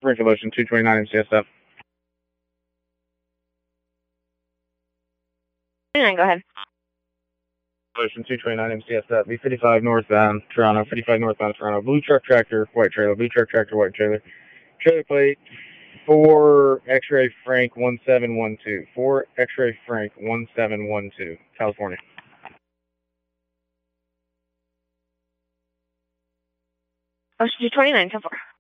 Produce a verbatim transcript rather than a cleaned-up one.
Springfield Ocean two twenty-nine M C S up. Go ahead. Ocean two twenty-nine M C S up. B fifty-five northbound, Toronto. fifty-five northbound, Toronto. Blue truck tractor, white trailer. Blue truck tractor, white trailer. Trailer plate four X-ray Frank one seven one two. four X-ray Frank one seven one two, California. Ocean two twenty-nine, ten four.